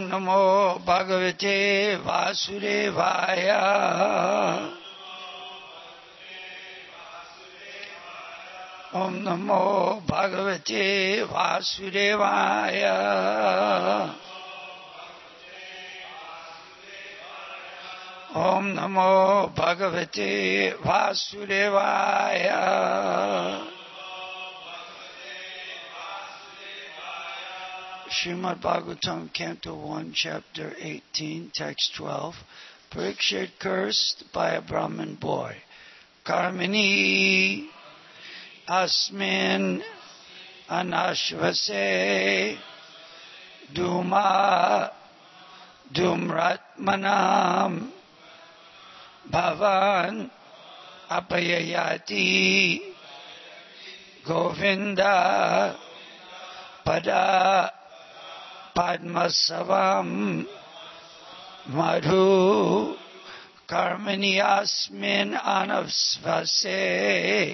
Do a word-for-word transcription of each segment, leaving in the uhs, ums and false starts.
नमो भगवते वासुदेवाय। ओम नमो भगवते वासुदेवाय। ओम नमो भगवते वासुदेवाय। Srimad Bhagavatam, Canto one, Chapter eighteen, Text twelve. Parikshit cursed by a Brahmin boy. Karmini asmin anashvase duma dumratmanam bhavan apayayati govinda pada padmasavam madhu karmani asmin anavsvase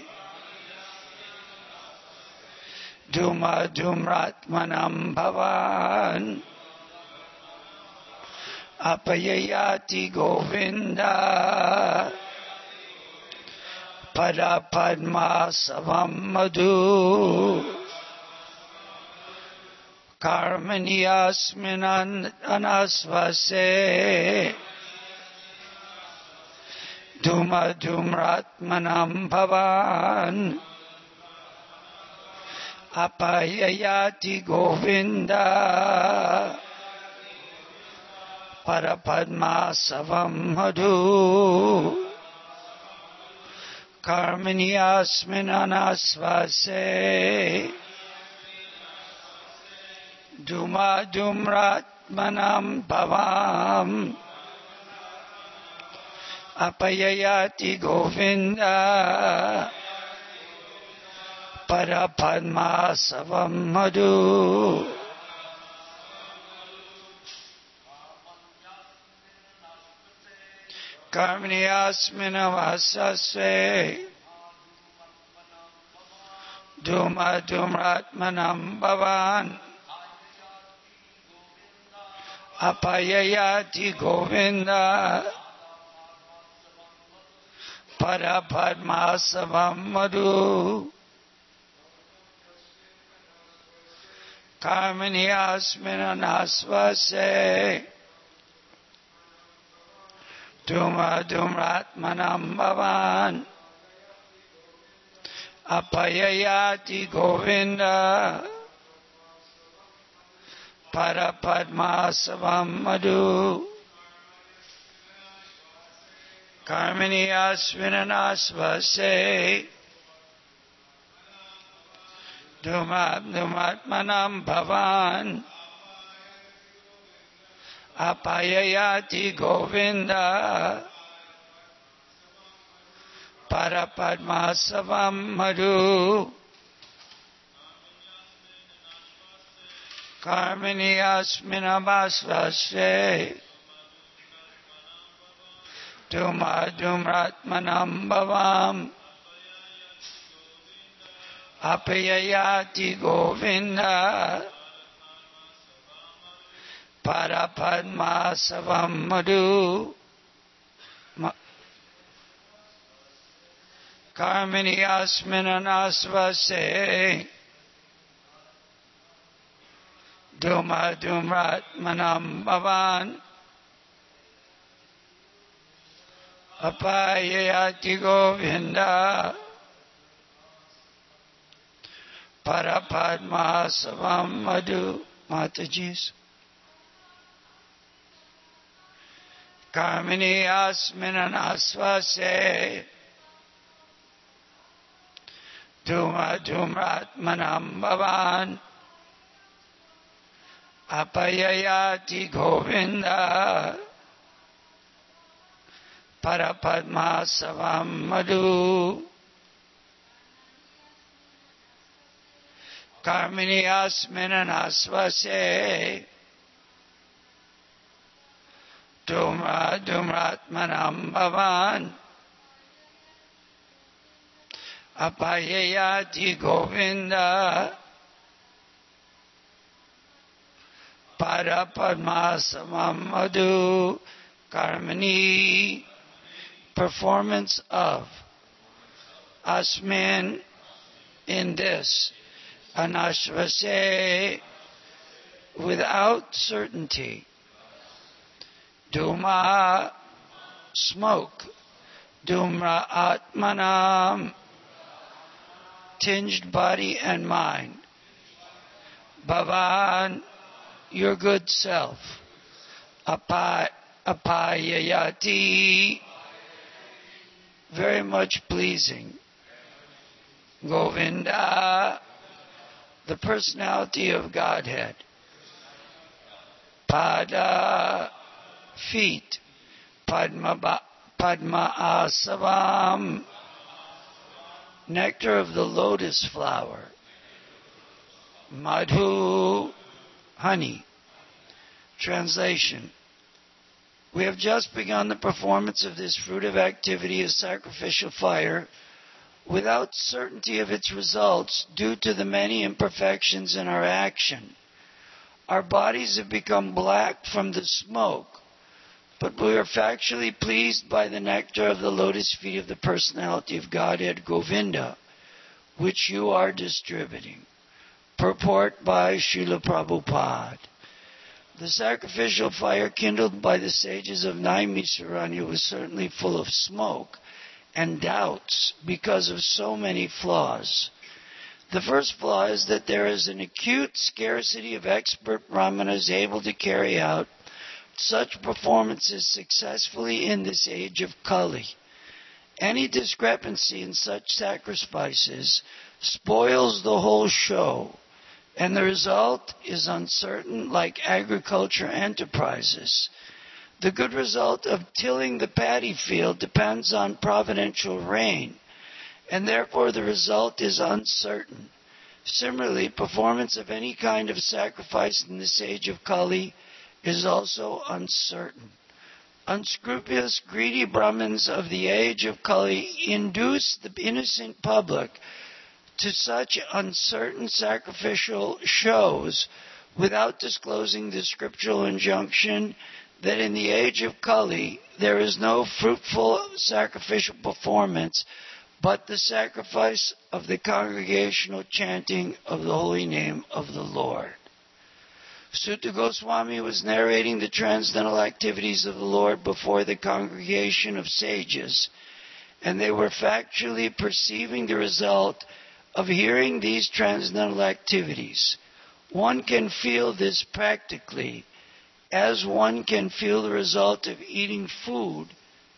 duma dumratmanam bhavan apayayati govinda pada padmasavam madhu karmani asmin anasvase duma dumratmanam bhavan apayayati govinda parapadmasavam madhu karmani asmin anasvase duma dumratmanam bhavam apayayati govinda parapadmasavam madhu. Karmani asmin avasase duma dumratmanam bhavan apayayati govinda parapadmasavam madhu karmani asmin anasvase duma dumratmanam bhavan apayayati govinda parapadmasavam madhu karmani asmin anasvase duma dumratmanam bhavan apayayati govinda parapadmasavam madhu karmani asmin avasvase duma dumratmanam bhavam apayayati govinda parapadmasavam madhu karmani asmin anasvase duma dumratmanam bhavan apayayati govinda parapadmasavam madhu. Mataji's. Karmini asmin anasvase duma dumratmanam bhavan apayayati govinda parapadmasavam madhu karmini asmin anasvase duma dumratmanam bhavan apayayati govinda Pada Padma Samamadu Karmani, performance of Asmin, in this, Anashvase, without certainty, Duma, smoke, Dumra Atmanam, tinged body and mind, Bhavan, your good self, Apa, Apayayati, very much pleasing, Govinda, the personality of Godhead, Pada, feet, Padma, Padma Asavam, nectar of the lotus flower, Madhu, honey. Translation. We have just begun the performance of this fruitive activity of sacrificial fire without certainty of its results due to the many imperfections in our action. Our bodies have become black from the smoke, but we are factually pleased by the nectar of the lotus feet of the personality of Godhead Govinda, which you are distributing. Purport by Srila Prabhupada. The sacrificial fire kindled by the sages of Naimisharanya was certainly full of smoke and doubts because of so many flaws. The first flaw is that there is an acute scarcity of expert brahmanas able to carry out such performances successfully in this age of Kali. Any discrepancy in such sacrifices spoils the whole show, and the result is uncertain, like agriculture enterprises. The good result of tilling the paddy field depends on providential rain, and therefore the result is uncertain. Similarly, performance of any kind of sacrifice in this age of Kali is also uncertain. Unscrupulous, greedy Brahmins of the age of Kali induce the innocent public to such uncertain sacrificial shows without disclosing the scriptural injunction that in the age of Kali there is no fruitful sacrificial performance but the sacrifice of the congregational chanting of the holy name of the Lord. Sutta Goswami was narrating the transcendental activities of the Lord before the congregation of sages, and they were factually perceiving the result of hearing these transcendental activities. One can feel this practically, as one can feel the result of eating food.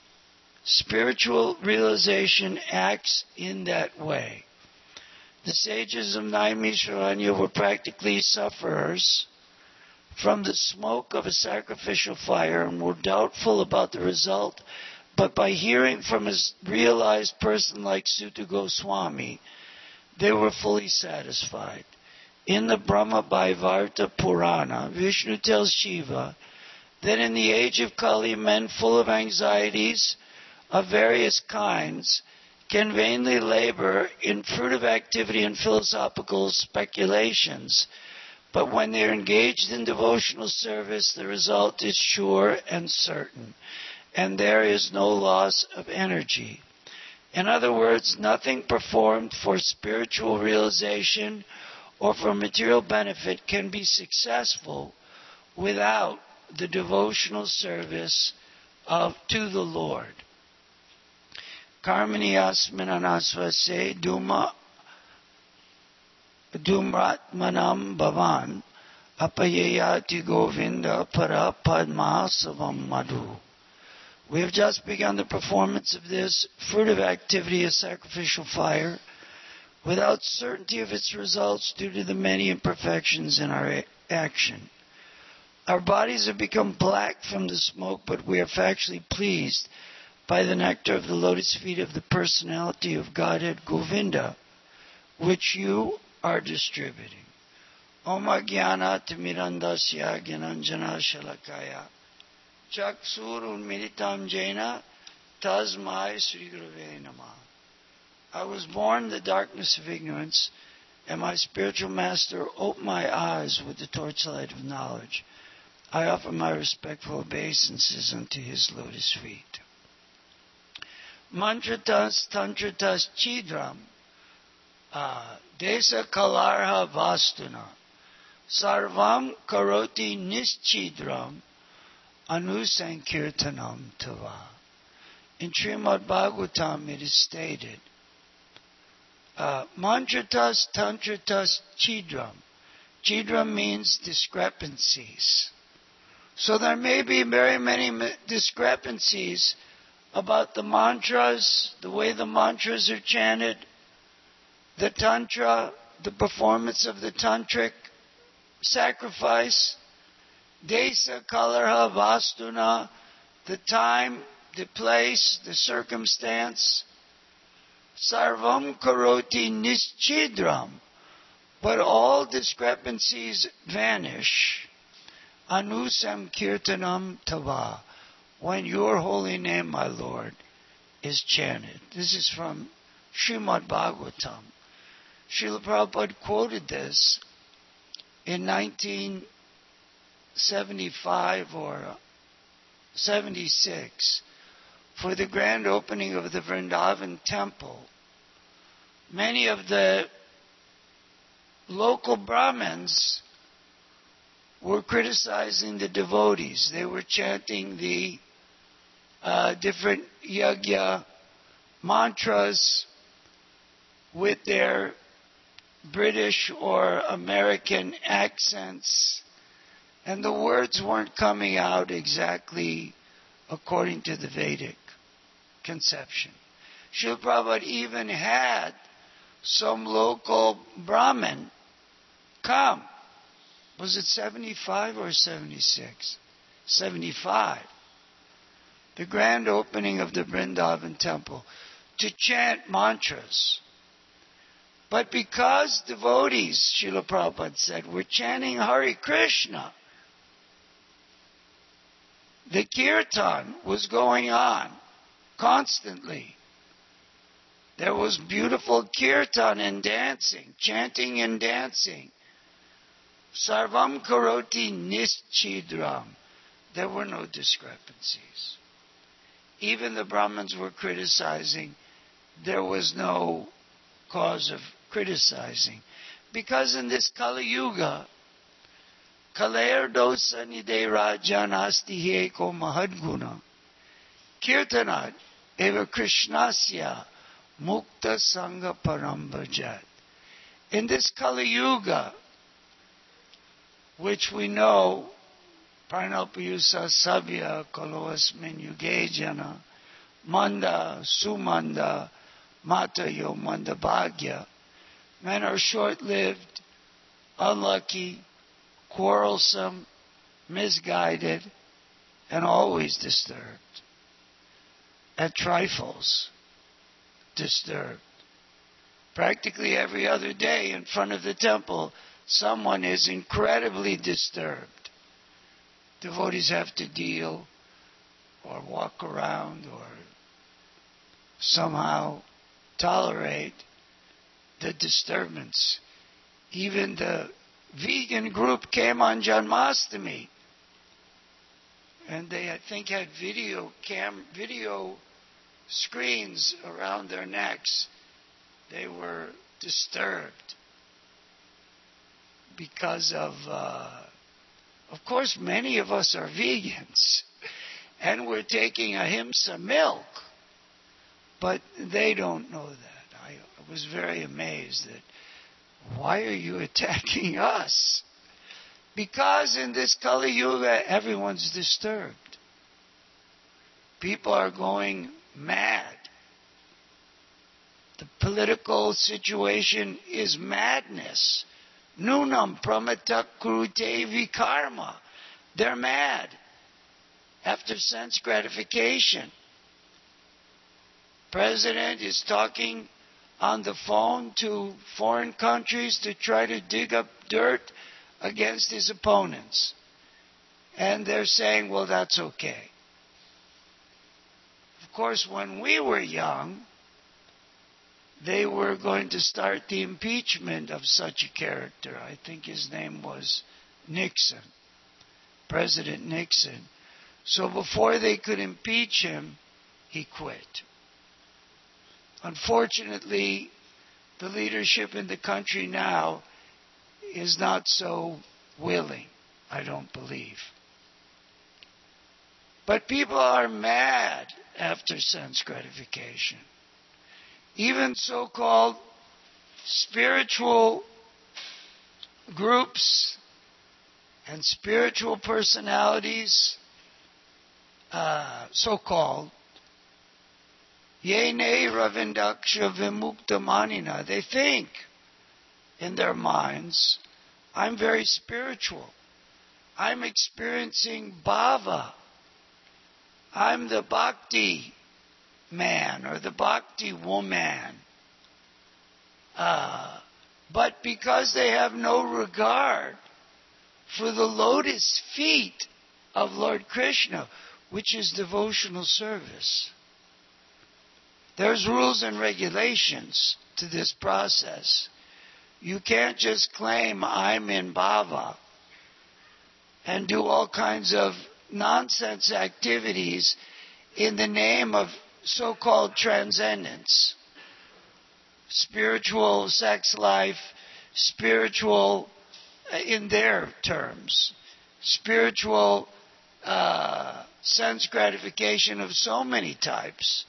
Spiritual realization acts in that way. The sages of Naimisharanya were practically sufferers from the smoke of a sacrificial fire and were doubtful about the result, but by hearing from a realized person like Sutta Goswami, they were fully satisfied. In the Brahma Bhaivarta Purana, Vishnu tells Shiva that in the age of Kali, men full of anxieties of various kinds can vainly labor in fruitive activity and philosophical speculations, but when they are engaged in devotional service, the result is sure and certain, and there is no loss of energy. In other words, nothing performed for spiritual realization or for material benefit can be successful without the devotional service of to the Lord. Karmani asmin anasvase duma dumratmanam bhavan apayayati govinda para padmasavam madhu. We have just begun the performance of this fruitive activity of sacrificial fire without certainty of its results due to the many imperfections in our action. Our bodies have become black from the smoke, but we are factually pleased by the nectar of the lotus feet of the personality of Godhead Govinda, which you are distributing. Om Ajnana Timirandasya Gyananjana Shalakaya Chaksur Unmilitam Jaina Tasmai Sri Gurave Namah. I was born in the darkness of ignorance, and my spiritual master opened my eyes with the torchlight of knowledge. I offer my respectful obeisances unto his lotus feet. Mantratas tantratas chidram uh, desa kalarha vastuna sarvam karoti nischidram anusankirtanam tava. In Srimad Bhagavatam it is stated, uh, mantratas tantratas chidram. Chidram means discrepancies. So there may be very many discrepancies about the mantras, the way the mantras are chanted, the tantra, the performance of the tantric sacrifice, desa kalarha vastuna, the time, the place, the circumstance, sarvam karoti nischidram, but all discrepancies vanish. Anusam kirtanam tava, when your holy name, my Lord, is chanted. This is from Srimad Bhagavatam. Srila Prabhupada quoted this in nineteen seventy-five or seventy-six for the grand opening of the Vrindavan temple. Many of the local Brahmins were criticizing the devotees. They were chanting the uh, different yajna mantras with their British or American accents, and the words weren't coming out exactly according to the Vedic conception. Srila Prabhupada even had some local Brahmin come. Was it seventy-five or seventy-six? seventy-five. The grand opening of the Vrindavan temple to chant mantras. But because devotees, Srila Prabhupada said, were chanting Hare Krishna, the kirtan was going on constantly. There was beautiful kirtan and dancing, chanting and dancing. Sarvam karoti nischidram. There were no discrepancies. Even the Brahmins were criticizing. There was no cause of criticizing. Because in this Kali Yuga, Kaler dosa nide rajan asti heko mahadguna kirtanat eva krishnasya mukta sangha parambhajat. In this Kali Yuga, which we know, Pranapayusa Sabya Kaloasmin Yuge Jana Manda Sumanda Mata Yo Manda Bhagya. Men are short-lived, unlucky, quarrelsome, misguided, and always disturbed. At trifles, disturbed. Practically every other day in front of the temple, someone is incredibly disturbed. Devotees have to deal or walk around or somehow tolerate the disturbance. Even the vegan group came on Janmashtami, and they, I think, had video cam video screens around their necks. They were disturbed because of, uh, of course, many of us are vegans, and we're taking ahimsa milk, but they don't know that. I was very amazed that, why are you attacking us? Because in this Kali Yuga, everyone's disturbed. People are going mad. The political situation is madness. Nunam pramatak kurute vikarma. They're mad after sense gratification. President is talking on the phone to foreign countries to try to dig up dirt against his opponents. And they're saying, well, that's okay. Of course, when we were young, they were going to start the impeachment of such a character. I think his name was Nixon, President Nixon. So before they could impeach him, he quit. Unfortunately, the leadership in the country now is not so willing, I don't believe. But people are mad after sense gratification. Even so-called spiritual groups and spiritual personalities, uh, so-called, Yene Ravindaksha Vimukta Manina, they think in their minds, I'm very spiritual. I'm experiencing bhava. I'm the bhakti man or the bhakti woman. Uh, but because they have no regard for the lotus feet of Lord Krishna, which is devotional service, there's rules and regulations to this process. You can't just claim I'm in bhava and do all kinds of nonsense activities in the name of so-called transcendence, spiritual sex life, spiritual, in their terms, spiritual uh, sense gratification of so many types,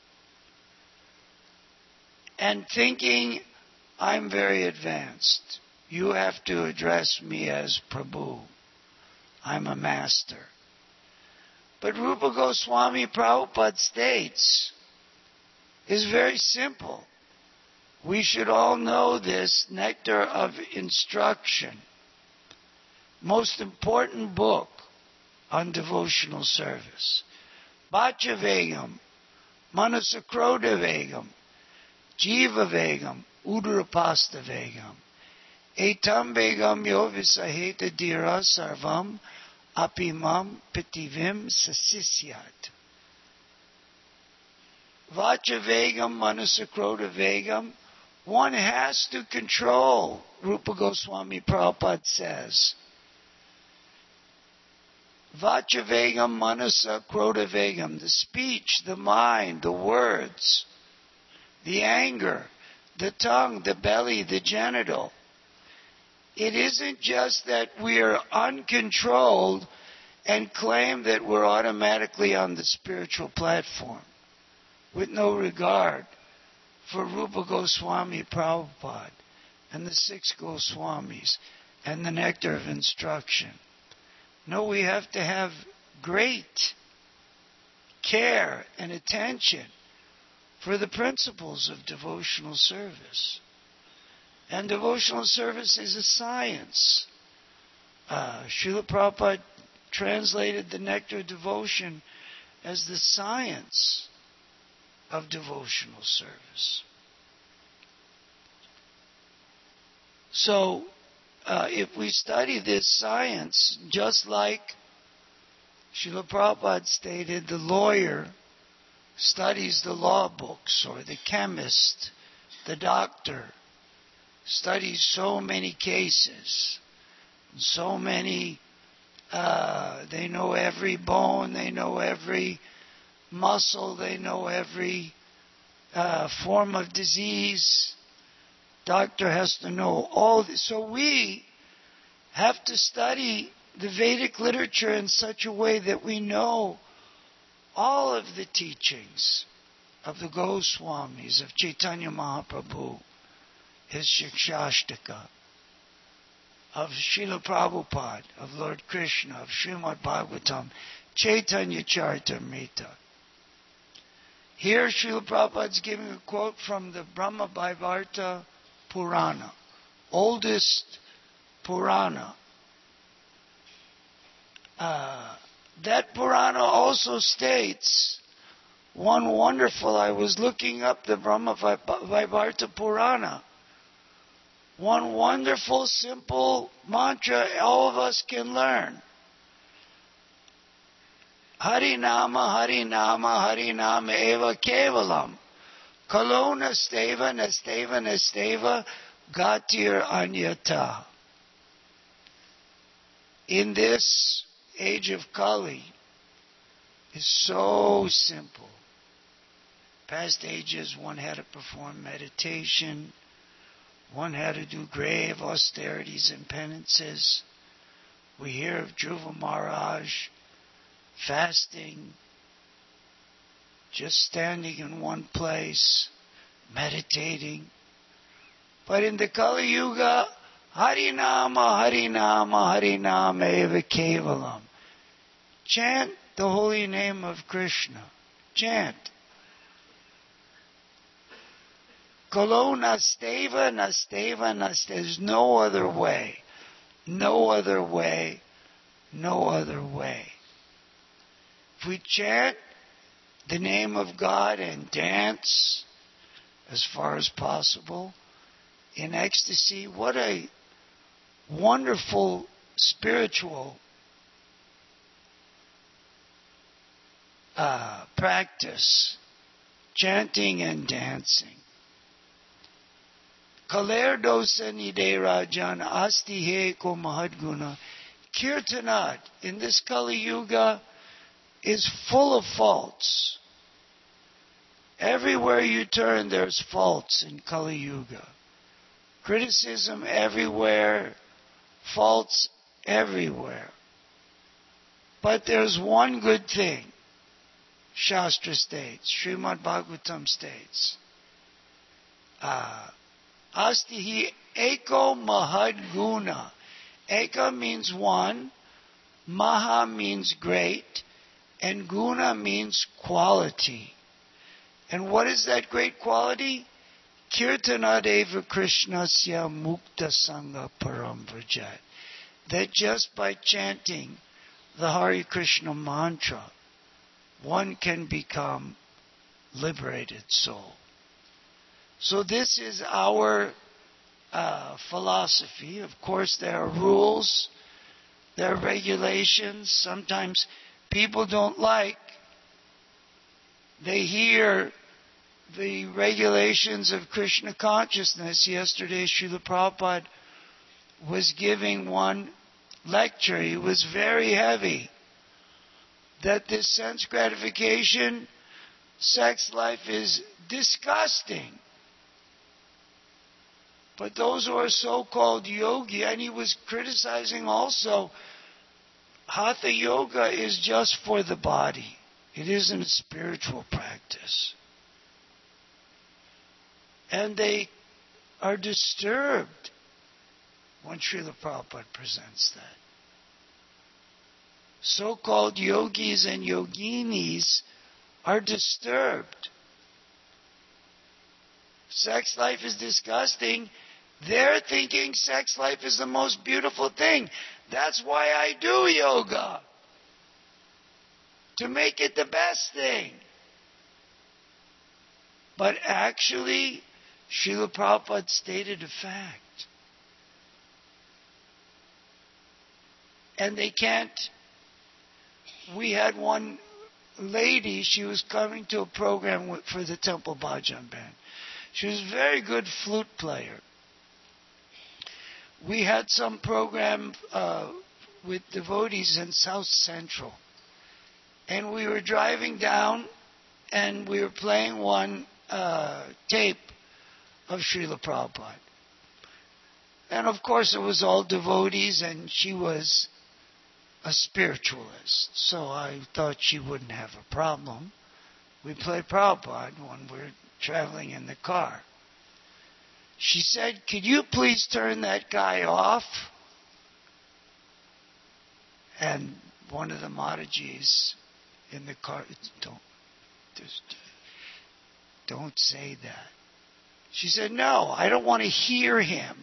and thinking I'm very advanced. You have to address me as Prabhu. I'm a master. But Rupa Goswami Prabhupada states is very simple. We should all know this nectar of instruction. Most important book on devotional service. Bhaja Vegam, Manasakroda Vegam, Jiva Vegam, Udarapasta Vegam. Etam Vegam yo visaheta dira sarvam apimam pitivim sasisyat. Vacha Vegam, Manasakroda Vegam. One has to control, Rupa Goswami Prabhupada says. Vacha Vegam, Manasa Kroda Vegam. The speech, the mind, the words, the anger, the tongue, the belly, the genital. It isn't just that we're uncontrolled and claim that we're automatically on the spiritual platform with no regard for Rupa Goswami Prabhupada and the six Goswamis and the nectar of instruction. No, we have to have great care and attention for the principles of devotional service. And devotional service is a science. Uh, Srila Prabhupada translated the nectar of devotion as the science of devotional service. So, uh, if we study this science, just like Srila Prabhupada stated, the lawyer studies the law books, or the chemist, the doctor, studies so many cases, so many, uh, they know every bone, they know every muscle, they know every uh, form of disease. Doctor has to know all this. So we have to study the Vedic literature in such a way that we know all of the teachings of the Goswamis, of Chaitanya Mahaprabhu, his Shikshashtaka, of Srila Prabhupada, of Lord Krishna, of Srimad Bhagavatam, Chaitanya Charitamrita. Here Srila Prabhupada is giving a quote from the Brahma Vaivarta Purana, oldest Purana. Uh, that Purana also states one wonderful, I was looking up the Brahma Vaivarta Purana, one wonderful, simple mantra all of us can learn. Harinama, Harinama, Harinama eva kevalam. Kalo nasteva, nasteva, nasteva, gatir anyata. In this age of Kali, is so simple. Past ages, one had to perform meditation, one had to do grave austerities and penances. We hear of Dhruva Maharaj fasting, just standing in one place, meditating. But in the Kali Yuga, Harinama, Harinama, Harinama eva kevalam. Chant the holy name of Krishna. Chant. Kalo nasteva, nasteva, nasteva. There's no other way. No other way. No other way. If we chant the name of God and dance as far as possible in ecstasy, what a wonderful spiritual uh, practice, chanting and dancing. Kaler dosa nide rajan asti he ko mahadguna. Kirtanat in this Kali Yuga is full of faults. Everywhere you turn, there's faults in Kali Yuga. Criticism everywhere, faults everywhere. But there's one good thing. Shastra states, Srimad Bhagavatam states, uh, Asti hi eko mahad guna. Eka means one, maha means great, and guna means quality. And what is that great quality? Kirtanadeva Krishnasya mukta sangha param vrajat. That just by chanting the Hare Krishna mantra, one can become liberated soul. So this is our uh, philosophy. Of course, there are rules, there are regulations. Sometimes people don't like, they hear the regulations of Krishna consciousness. Yesterday, Srila Prabhupada was giving one lecture. He was very heavy. That this sense gratification, sex life is disgusting. But those who are so-called yogi, and he was criticizing also, Hatha Yoga is just for the body. It isn't a spiritual practice. And they are disturbed when Srila Prabhupada presents that. So-called yogis and yoginis are disturbed. Sex life is disgusting. They're thinking sex life is the most beautiful thing. That's why I do yoga. To make it the best thing. But actually, Srila Prabhupada stated a fact. And they can't. We had one lady, she was coming to a program for the Temple Bhajan Band. She was a very good flute player. We had some program uh, with devotees in South Central. And we were driving down and we were playing one uh, tape of Srila Prabhupada. And of course it was all devotees and she was a spiritualist. So I thought she wouldn't have a problem. We played Prabhupada when we were traveling in the car. She said, could you please turn that guy off? And one of the Matajis in the car, don't, just, don't say that. She said, no, I don't want to hear him.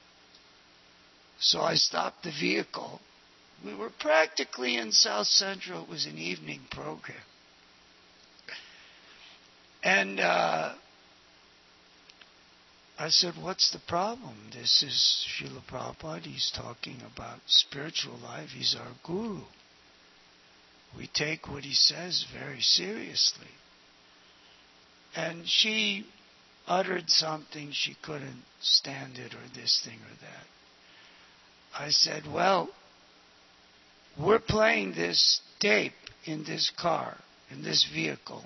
So I stopped the vehicle. We were practically in South Central. It was an evening program. And uh, I said, what's the problem? This is Srila Prabhupada. He's talking about spiritual life. He's our guru. We take what he says very seriously. And she uttered something, she couldn't stand it, or this thing or that. I said, well, we're playing this tape in this car, in this vehicle.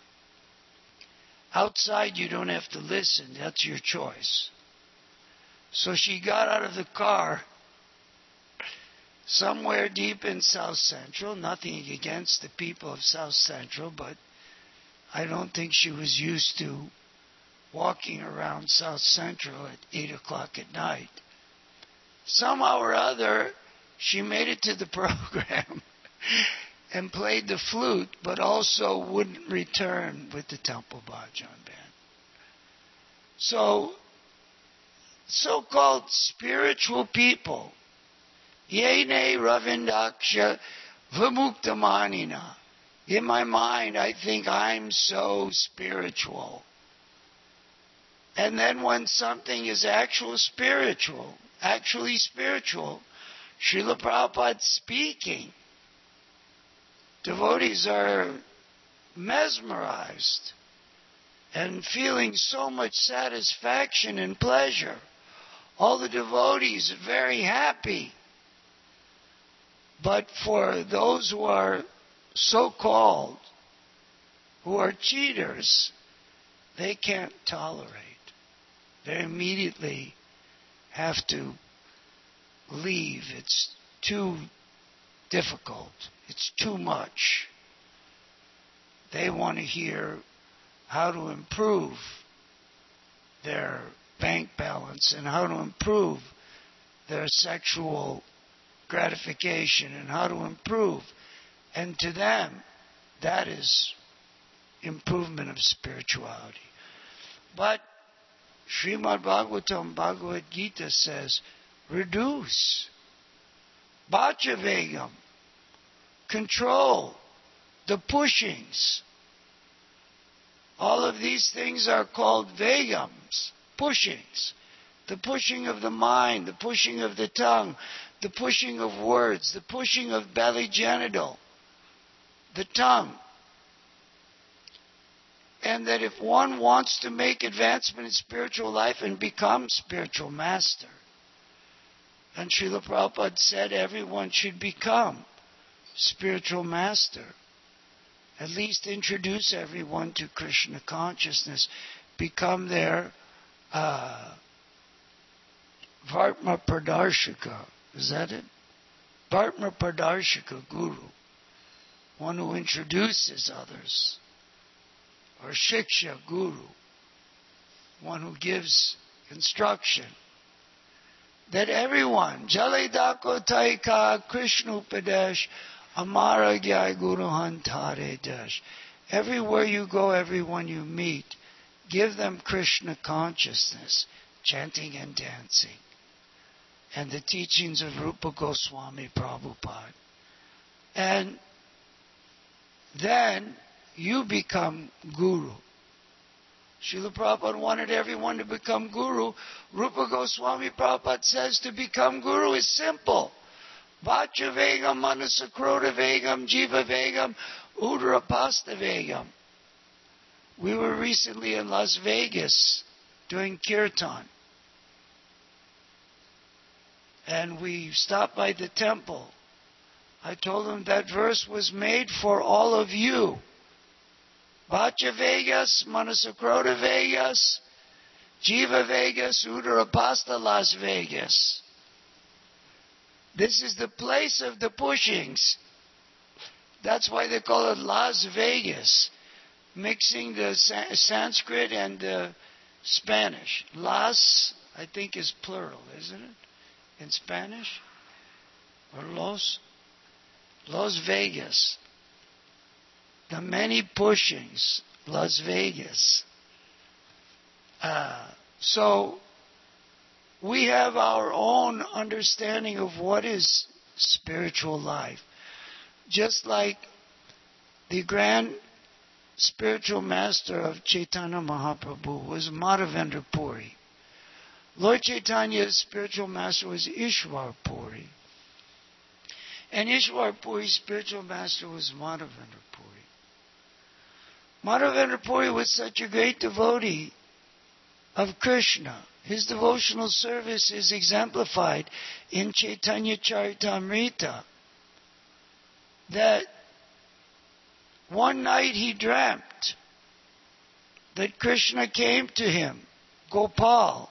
Outside you don't have to listen, that's your choice. So she got out of the car somewhere deep in South Central, nothing against the people of South Central, but I don't think she was used to walking around South Central at eight o'clock at night. Somehow or other, she made it to the program and played the flute, but also wouldn't return with the Temple Bhajan Band. So, so-called spiritual people, Yene Ravindaksha Vimuktamanina. In my mind, I think I'm so spiritual. And then when something is actual spiritual, actually spiritual, Srila Prabhupada speaking, devotees are mesmerized and feeling so much satisfaction and pleasure. All the devotees are very happy. But for those who are so-called, who are cheaters, they can't tolerate. They immediately have to leave. It's too difficult. It's too much. They want to hear how to improve their bank balance and how to improve their sexual gratification and how to improve. And to them, that is improvement of spirituality. But Srimad Bhagavatam, Bhagavad Gita says, reduce. Bhaja Vegam. Control the pushings. All of these things are called Vegams, pushings. The pushing of the mind, the pushing of the tongue, the pushing of words, the pushing of belly genital, the tongue. And that if one wants to make advancement in spiritual life and become spiritual master, and Srila Prabhupada said everyone should become spiritual master, at least introduce everyone to Krishna consciousness, become their uh, Vartma Pradarshika. Is that it? Vartma Pradarshika Guru. One who introduces others. Or Shiksha Guru. One who gives instruction. That everyone, Jale Dako Taika Krishna Upadesh Amara Gyai Guru Hantare Desh. Everywhere you go, everyone you meet, give them Krishna consciousness, chanting and dancing. And the teachings of Rupa Goswami Prabhupada. And then you become Guru. Srila Prabhupada wanted everyone to become Guru. Rupa Goswami Prabhupada says to become Guru is simple. Vacha Vegam, Manasakrota Vegam, Jiva Vegam, Udarapasta Vegam. We were recently in Las Vegas doing kirtan. And we stopped by the temple. I told them that verse was made for all of you. Vacha Vegas, Manasakrota Vegas, Jiva Vegas, Udarapasta Las Vegas. This is the place of the pushings. That's why they call it Las Vegas, mixing the Sa- Sanskrit and the Spanish. Las, I think, is plural, isn't it? In Spanish? Or Los? Las Vegas. The many pushings, Las Vegas. Uh, so, we have our own understanding of what is spiritual life. Just like the grand spiritual master of Chaitanya Mahaprabhu was Madhavendra Puri. Lord Chaitanya's spiritual master was Ishwar Puri. And Ishwar Puri's spiritual master was Madhavendra Puri. Madhavendra Puri was such a great devotee of Krishna. His devotional service is exemplified in Chaitanya Charitamrita. That one night he dreamt that Krishna came to him, Gopal,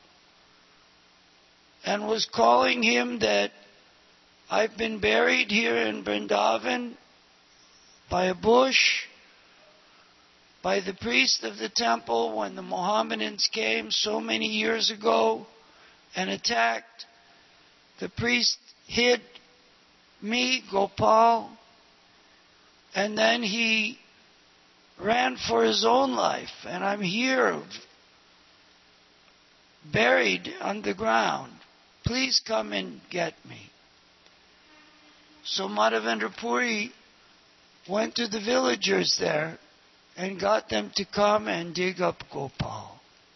and was calling him that I've been buried here in Vrindavan by a bush, by the priest of the temple when the Mohammedans came so many years ago and attacked. The priest hid me, Gopal, and then he ran for his own life, and I'm here, buried underground. Please come and get me. So Madhavendra Puri went to the villagers there and got them to come and dig up Gopal.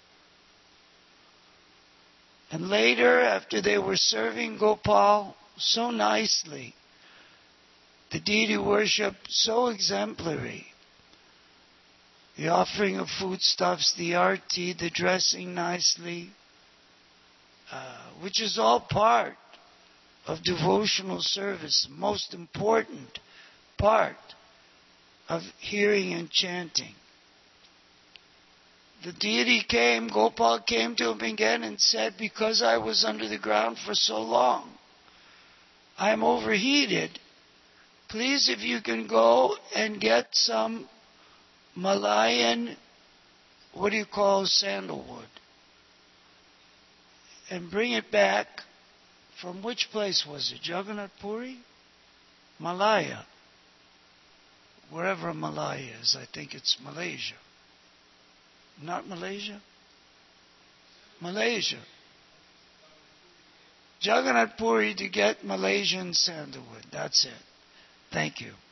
And later, after they were serving Gopal so nicely, the deity worship so exemplary, the offering of foodstuffs, the arti, the dressing nicely, uh, which is all part of devotional service, most important part of hearing and chanting. The deity came, Gopal came to him again and said, because I was under the ground for so long, I'm overheated. Please, if you can go and get some Malayan, what do you call sandalwood, and bring it back. From which place was it? Jagannath Puri? Malaya. Wherever Malaya is, I think it's Malaysia. Not Malaysia? Malaysia. Jagannath Puri to get Malaysian sandalwood. That's it. Thank you.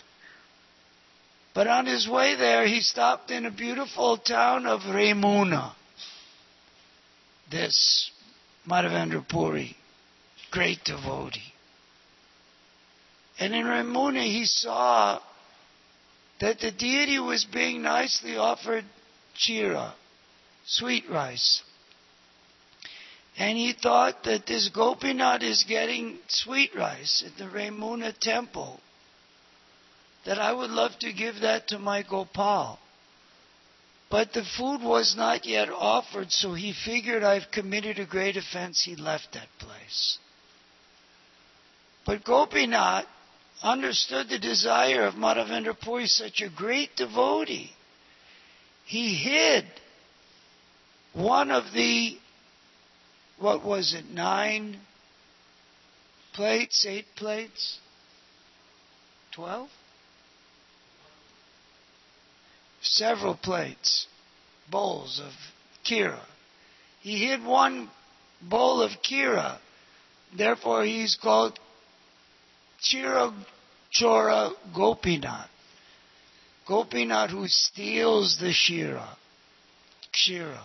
But on his way there, he stopped in a beautiful town of Remuna. This Madhavendra Puri, great devotee. And in Remuna, he saw that the deity was being nicely offered chira, sweet rice. And he thought that this Gopinath is getting sweet rice at the Remuna temple, that I would love to give that to my Gopal. But the food was not yet offered, so he figured I've committed a great offense. He left that place. But Gopinath understood the desire of Madhavendra Puri, such a great devotee. He hid one of the, what was it, nine plates, eight plates, twelve? Several plates, bowls of kira. He hid one bowl of kira, therefore he's called Chira Chora Gopinath. Gopinath who steals the shira, kshira.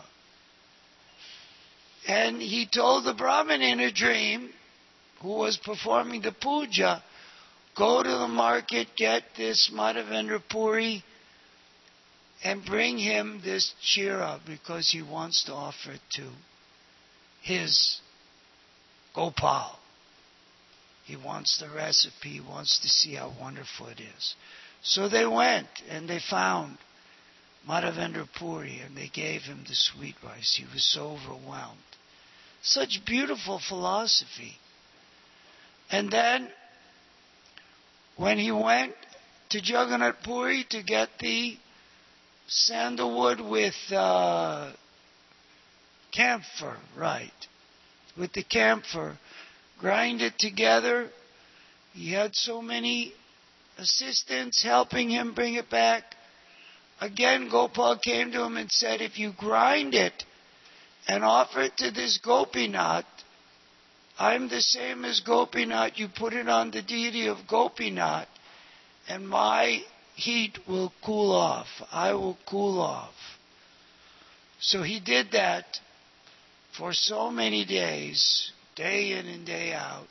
And he told the Brahmin in a dream, who was performing the puja, go to the market, get this Madhavendra Puri, and bring him this chira, because he wants to offer it to his Gopal. He wants the recipe, he wants to see how wonderful it is. So they went and they found Madhavendra Puri and they gave him the sweet rice. He was so overwhelmed. Such beautiful philosophy. And then, when he went to Jagannath Puri to get the sandalwood with uh, camphor, right, with the camphor, grind it together. He had so many assistants helping him bring it back. Again, Gopal came to him and said, if you grind it and offer it to this Gopinath, I'm the same as Gopinath. You put it on the deity of Gopinath, and my heat will cool off. I will cool off. So he did that for so many days, day in and day out.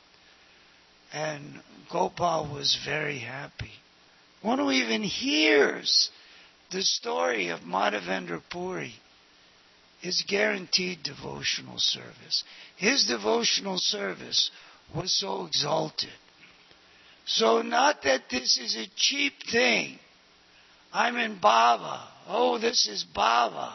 And Gopal was very happy. One who even hears the story of Madhavendra Puri is guaranteed devotional service. His devotional service was so exalted. So not that this is a cheap thing. I'm in Bhava. Oh, this is Bhava.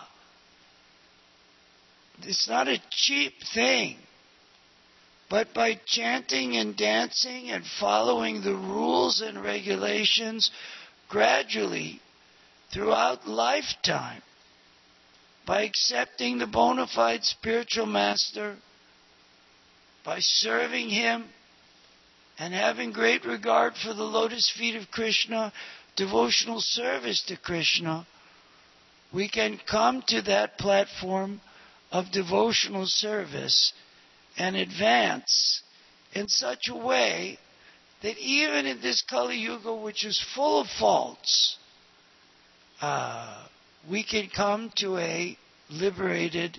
It's not a cheap thing. But by chanting and dancing and following the rules and regulations gradually throughout lifetime, by accepting the bona fide spiritual master, by serving him and having great regard for the lotus feet of Krishna, devotional service to Krishna, we can come to that platform of devotional service and advance in such a way that even in this Kali Yuga, which is full of faults, uh, we can come to a liberated,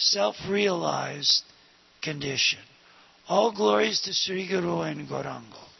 self-realized condition. All glories to Sri Guru and Gauranga.